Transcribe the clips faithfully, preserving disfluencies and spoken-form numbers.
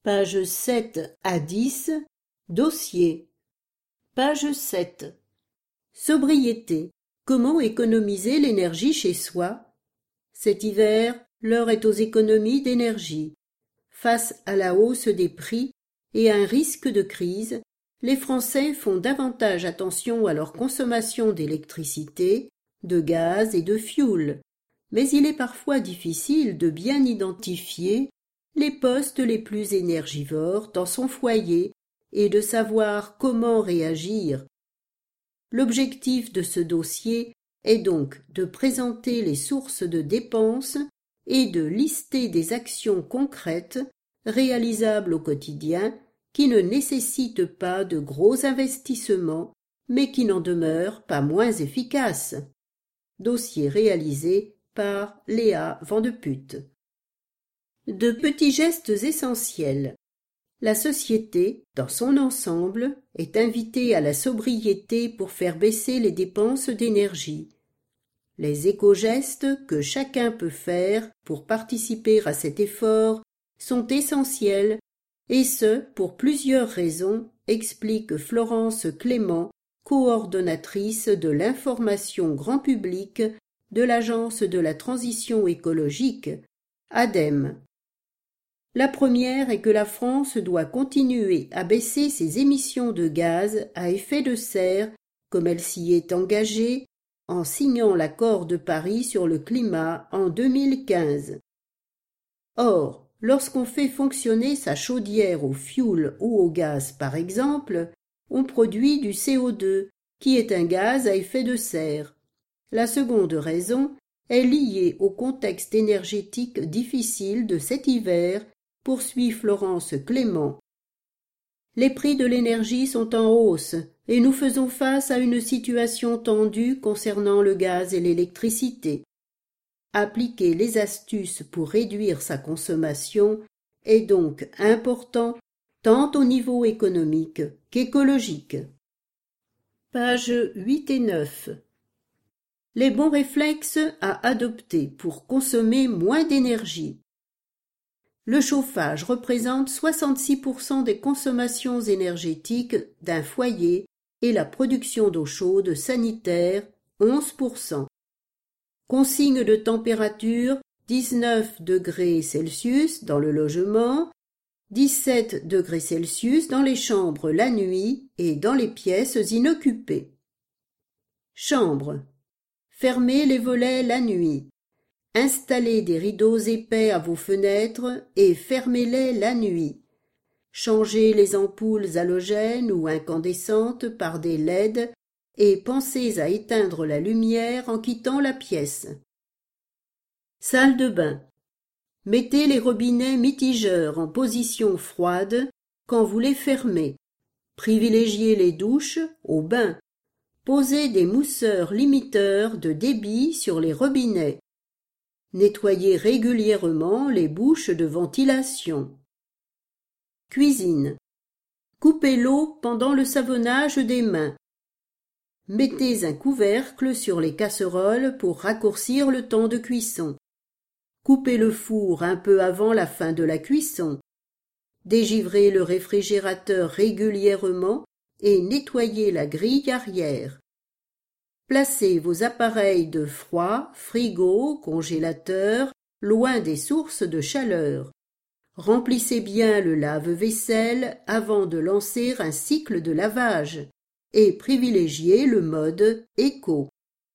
Pages sept à dix. Dossier. Page sept. Sobriété. Comment économiser l'énergie chez soi? Cet hiver, l'heure est aux économies d'énergie. Face à la hausse des prix et à un risque de crise, les Français font davantage attention à leur consommation d'électricité, de gaz et de fioul. Mais il est parfois difficile de bien identifier les postes les plus énergivores dans son foyer et de savoir comment réagir. L'objectif de ce dossier est donc de présenter les sources de dépenses et de lister des actions concrètes réalisables au quotidien qui ne nécessitent pas de gros investissements mais qui n'en demeurent pas moins efficaces. Dossier réalisé par Léa Vandeput. De petits gestes essentiels. La société, dans son ensemble, est invitée à la sobriété pour faire baisser les dépenses d'énergie. Les éco-gestes que chacun peut faire pour participer à cet effort sont essentiels, et ce, pour plusieurs raisons, explique Florence Clément, coordonnatrice de l'information grand public de l'Agence de la transition écologique, ADEME. La première est que la France doit continuer à baisser ses émissions de gaz à effet de serre, comme elle s'y est engagée, en signant l'accord de Paris sur le climat en deux mille quinze. Or, lorsqu'on fait fonctionner sa chaudière au fioul ou au gaz par exemple, on produit du C O deux, qui est un gaz à effet de serre. La seconde raison est liée au contexte énergétique difficile de cet hiver, poursuit Florence Clément. Les prix de l'énergie sont en hausse et nous faisons face à une situation tendue concernant le gaz et l'électricité. Appliquer les astuces pour réduire sa consommation est donc important tant au niveau économique qu'écologique. Pages huit et neuf. Les bons réflexes à adopter pour consommer moins d'énergie. Le chauffage représente soixante-six pour cent des consommations énergétiques d'un foyer et la production d'eau chaude sanitaire onze pour cent. Consigne de température dix-neuf degrés Celsius dans le logement, dix-sept degrés Celsius dans les chambres la nuit et dans les pièces inoccupées. Chambre. Fermez les volets la nuit. Installez des rideaux épais à vos fenêtres et fermez-les la nuit. Changez les ampoules halogènes ou incandescentes par des L E D et pensez à éteindre la lumière en quittant la pièce. Salle de bain. Mettez les robinets mitigeurs en position froide quand vous les fermez. Privilégiez les douches au bain. Posez des mousseurs limiteurs de débit sur les robinets. Nettoyez régulièrement les bouches de ventilation. Cuisine. Coupez l'eau pendant le savonnage des mains. Mettez un couvercle sur les casseroles pour raccourcir le temps de cuisson. Coupez le four un peu avant la fin de la cuisson. Dégivrez le réfrigérateur régulièrement et nettoyez la grille arrière. Placez vos appareils de froid, frigo, congélateur, loin des sources de chaleur. Remplissez bien le lave-vaisselle avant de lancer un cycle de lavage et privilégiez le mode éco.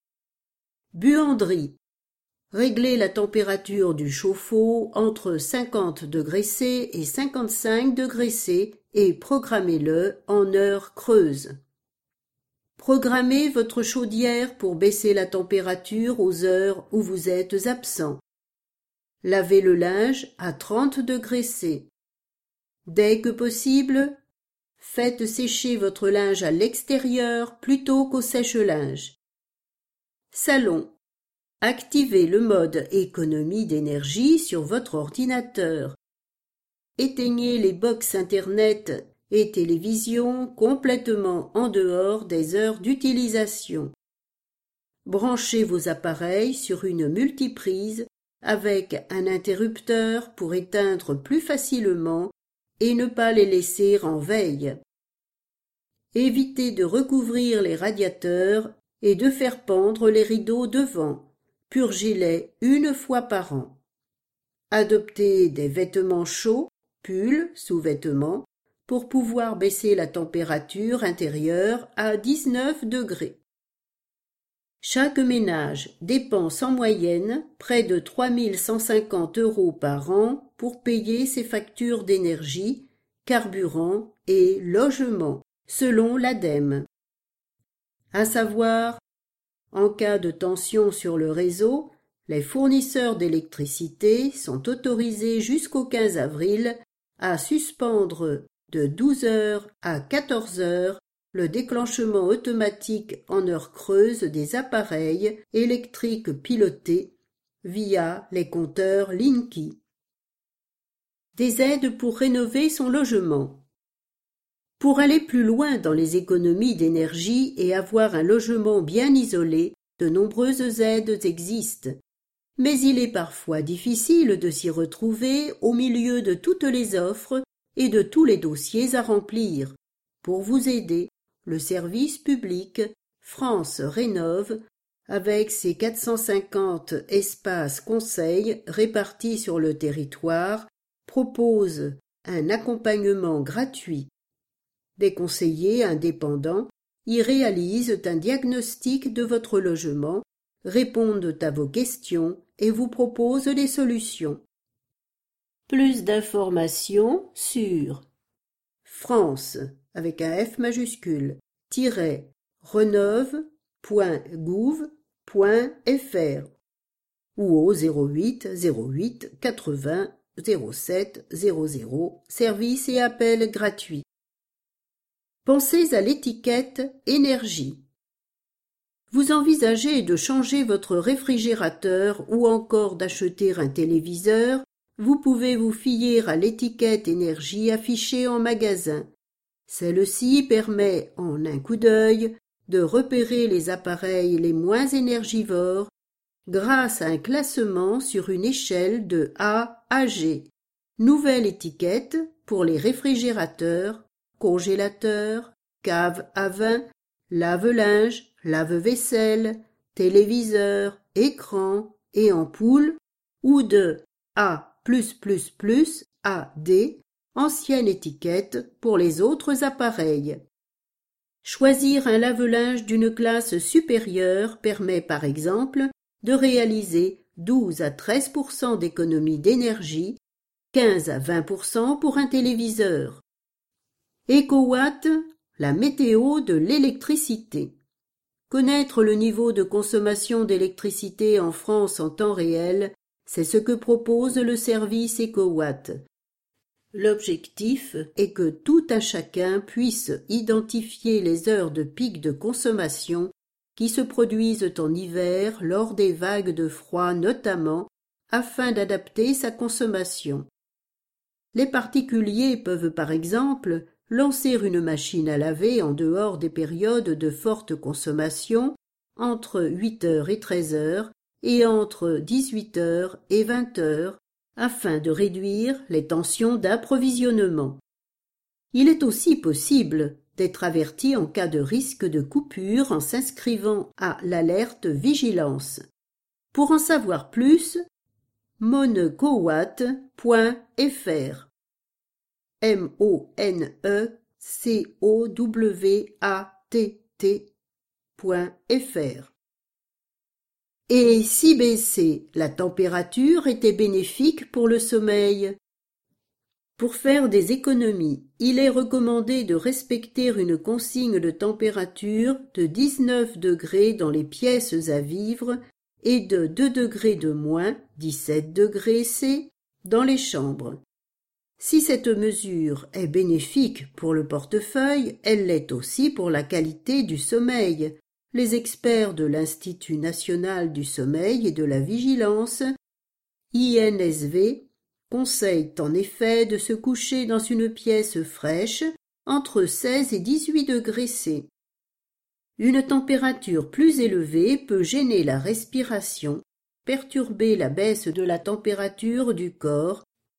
Buanderie. Réglez la température du chauffe-eau entre cinquante degrés C et cinquante-cinq degrés C et programmez-le en heures creuses. Programmez votre chaudière pour baisser la température aux heures où vous êtes absent. Lavez le linge à trente degrés C. Dès que possible, faites sécher votre linge à l'extérieur plutôt qu'au sèche-linge. Salon. Activez le mode économie d'énergie sur votre ordinateur. Éteignez les box Internet et télévision complètement en dehors des heures d'utilisation. Branchez vos appareils sur une multiprise avec un interrupteur pour éteindre plus facilement et ne pas les laisser en veille. Évitez de recouvrir les radiateurs et de faire pendre les rideaux devant. Purgez-les une fois par an. Adoptez des vêtements chauds, pulls, sous-vêtements, pour pouvoir baisser la température intérieure à dix-neuf degrés. Chaque ménage dépense en moyenne près de trois mille cent cinquante euros par an pour payer ses factures d'énergie, carburant et logement, selon l'ADEME. À savoir, en cas de tension sur le réseau, les fournisseurs d'électricité sont autorisés jusqu'au quinze avril à suspendre de douze heures à quatorze heures le déclenchement automatique en heure creuse des appareils électriques pilotés via les compteurs Linky. Des aides pour rénover son logement. Pour aller plus loin dans les économies d'énergie et avoir un logement bien isolé, de nombreuses aides existent. Mais il est parfois difficile de s'y retrouver au milieu de toutes les offres et de tous les dossiers à remplir. Pour vous aider, le service public France Rénove, avec ses quatre cent cinquante espaces conseils répartis sur le territoire, propose un accompagnement gratuit. Des conseillers indépendants y réalisent un diagnostic de votre logement, répondent à vos questions et vous proposent des solutions. Plus d'informations sur France avec un F majuscule tiret renove point gouv point fr ou au zéro huit zéro huit quatre-vingts zéro sept zéro zéro, service et appel gratuit. Pensez à l'étiquette énergie. Vous envisagez de changer votre réfrigérateur ou encore d'acheter un téléviseur, vous pouvez vous fier à l'étiquette énergie affichée en magasin. Celle-ci permet, en un coup d'œil, de repérer les appareils les moins énergivores grâce à un classement sur une échelle de A à G. Nouvelle étiquette pour les réfrigérateurs, congélateurs, caves à vin, lave-linge, lave-vaisselle, téléviseur, écran et ampoule, ou de A plus plus plus à D, ancienne étiquette pour les autres appareils. Choisir un lave-linge d'une classe supérieure permet par exemple de réaliser douze à treize pour cent d'économie d'énergie, quinze à vingt pour cent pour un téléviseur. EcoWatt, la météo de l'électricité. Connaître le niveau de consommation d'électricité en France en temps réel, c'est ce que propose le service EcoWatt. L'objectif est que tout un chacun puisse identifier les heures de pic de consommation qui se produisent en hiver lors des vagues de froid notamment, afin d'adapter sa consommation. Les particuliers peuvent par exemple lancer une machine à laver en dehors des périodes de forte consommation, entre huit heures et treize heures et entre dix-huit heures et vingt heures, afin de réduire les tensions d'approvisionnement. Il est aussi possible d'être averti en cas de risque de coupure en s'inscrivant à l'alerte vigilance. Pour en savoir plus, monecowatt point fr M O N E C O W A T T point fr. Et si baisser la température était bénéfique pour le sommeil? Pour faire des économies, il est recommandé de respecter une consigne de température de dix-neuf degrés dans les pièces à vivre et de deux degrés de moins, dix-sept degrés C, dans les chambres. Si cette mesure est bénéfique pour le portefeuille, elle l'est aussi pour la qualité du sommeil. Les experts de l'Institut national du sommeil et de la vigilance, I N S V, conseillent en effet de se coucher dans une pièce fraîche entre seize et dix-huit degrés C. Une température plus élevée peut gêner la respiration, perturber la baisse de la température du corps,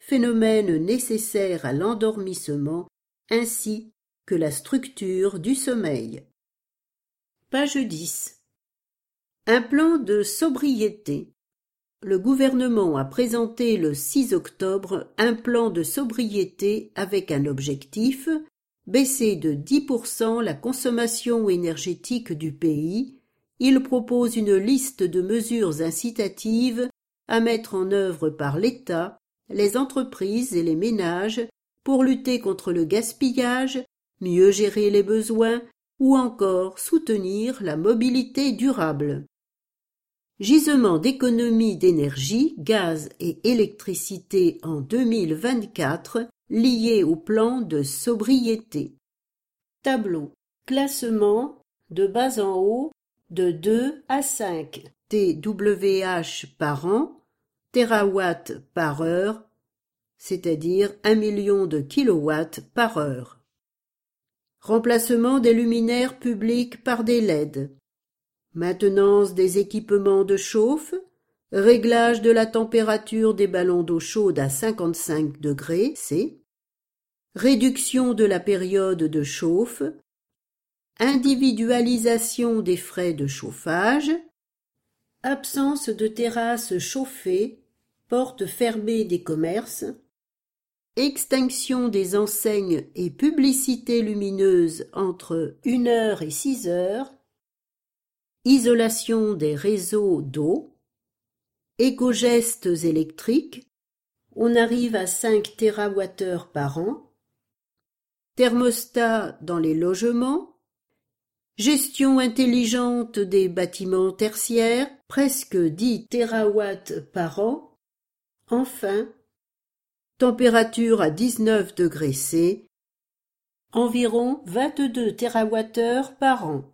phénomène nécessaire à l'endormissement ainsi que la structure du sommeil. Page dix. Un plan de sobriété. Le gouvernement a présenté le six octobre un plan de sobriété avec un objectif: baisser de dix pour cent la consommation énergétique du pays. Il propose une liste de mesures incitatives à mettre en œuvre par l'État, les entreprises et les ménages pour lutter contre le gaspillage, mieux gérer les besoins ou encore soutenir la mobilité durable. Gisement d'économie d'énergie, gaz et électricité en deux mille vingt-quatre lié au plan de sobriété. Tableau. Classement de bas en haut de deux à cinq T W H par an, térawatts par heure, c'est-à-dire un million de kilowatts par heure. Remplacement des luminaires publics par des L E D. Maintenance des équipements de chauffe, réglage de la température des ballons d'eau chaude à cinquante-cinq degrés C, réduction de la période de chauffe, individualisation des frais de chauffage, absence de terrasses chauffées, portes fermées des commerces, extinction des enseignes et publicités lumineuses entre une heure et six heures, isolation des réseaux d'eau, éco-gestes électriques, on arrive à cinq térawattheures par an, thermostat dans les logements, gestion intelligente des bâtiments tertiaires, presque dix térawatts par an, enfin, température à dix-neuf degrés C, environ vingt-deux térawattheures par an.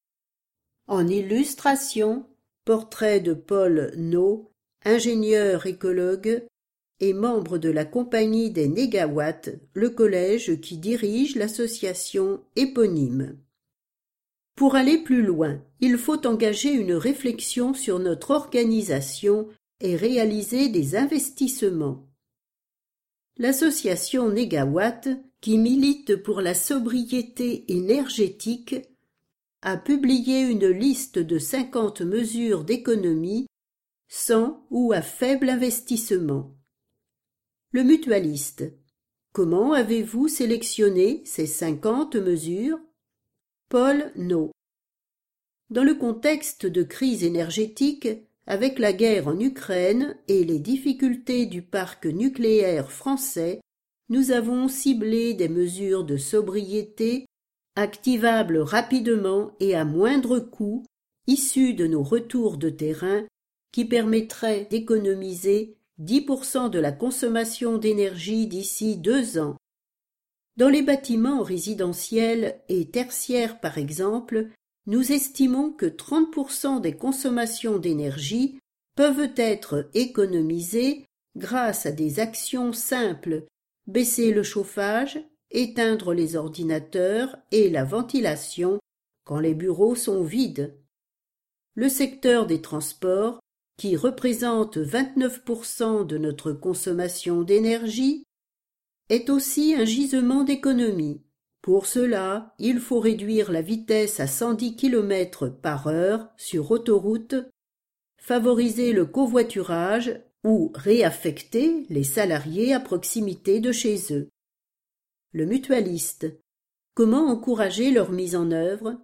En illustration, portrait de Paul No, ingénieur écologue et membre de la Compagnie des Négawatts, le collège qui dirige l'association éponyme. Pour aller plus loin, il faut engager une réflexion sur notre organisation et réaliser des investissements. L'association Négawatt, qui milite pour la sobriété énergétique, a publié une liste de cinquante mesures d'économie sans ou à faible investissement. Le mutualiste. Comment avez-vous sélectionné ces cinquante mesures? Paul No. Dans le contexte de crise énergétique, avec la guerre en Ukraine et les difficultés du parc nucléaire français, nous avons ciblé des mesures de sobriété activables rapidement et à moindre coût, issues de nos retours de terrain, qui permettraient d'économiser dix pour cent de la consommation d'énergie d'ici deux ans. Dans les bâtiments résidentiels et tertiaires par exemple, nous estimons que trente pour cent des consommations d'énergie peuvent être économisées grâce à des actions simples: baisser le chauffage, éteindre les ordinateurs et la ventilation quand les bureaux sont vides. Le secteur des transports, qui représente vingt-neuf pour cent de notre consommation d'énergie, est aussi un gisement d'économie. Pour cela, il faut réduire la vitesse à cent dix kilomètres par heure sur autoroute, favoriser le covoiturage ou réaffecter les salariés à proximité de chez eux. Le mutualiste. Comment encourager leur mise en œuvre?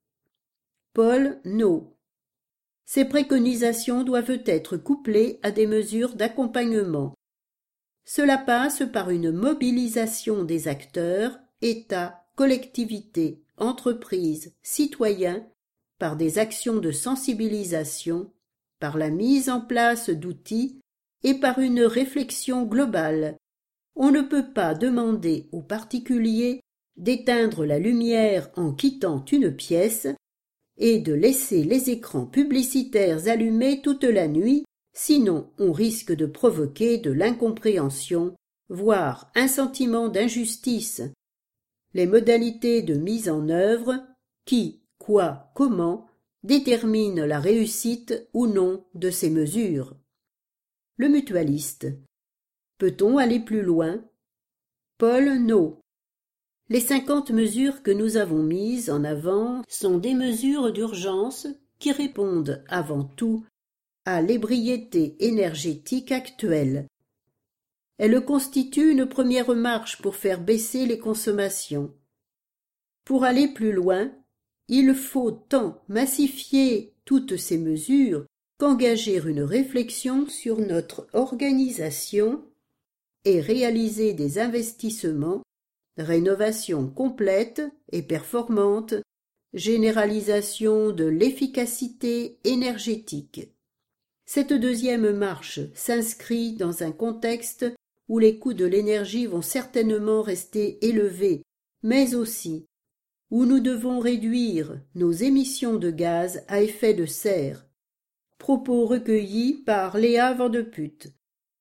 Paul No. Ces préconisations doivent être couplées à des mesures d'accompagnement. Cela passe par une mobilisation des acteurs, État, collectivités, entreprises, citoyens, par des actions de sensibilisation, par la mise en place d'outils et par une réflexion globale. On ne peut pas demander aux particuliers d'éteindre la lumière en quittant une pièce et de laisser les écrans publicitaires allumés toute la nuit, sinon on risque de provoquer de l'incompréhension, voire un sentiment d'injustice. Les modalités de mise en œuvre, qui, quoi, comment, déterminent la réussite ou non de ces mesures. Le mutualiste. Peut-on aller plus loin? Paul No. Les cinquante mesures que nous avons mises en avant sont des mesures d'urgence qui répondent avant tout à l'ébriété énergétique actuelle. Elles constituent une première marche pour faire baisser les consommations. Pour aller plus loin, il faut tant massifier toutes ces mesures qu'engager une réflexion sur notre organisation et réaliser des investissements, rénovation complète et performante, généralisation de l'efficacité énergétique. Cette deuxième marche s'inscrit dans un contexte où les coûts de l'énergie vont certainement rester élevés, mais aussi où nous devons réduire nos émissions de gaz à effet de serre. Propos recueillis par Léa Vandeput.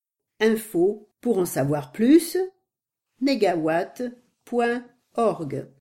Info pour en savoir plus, négawatt point org.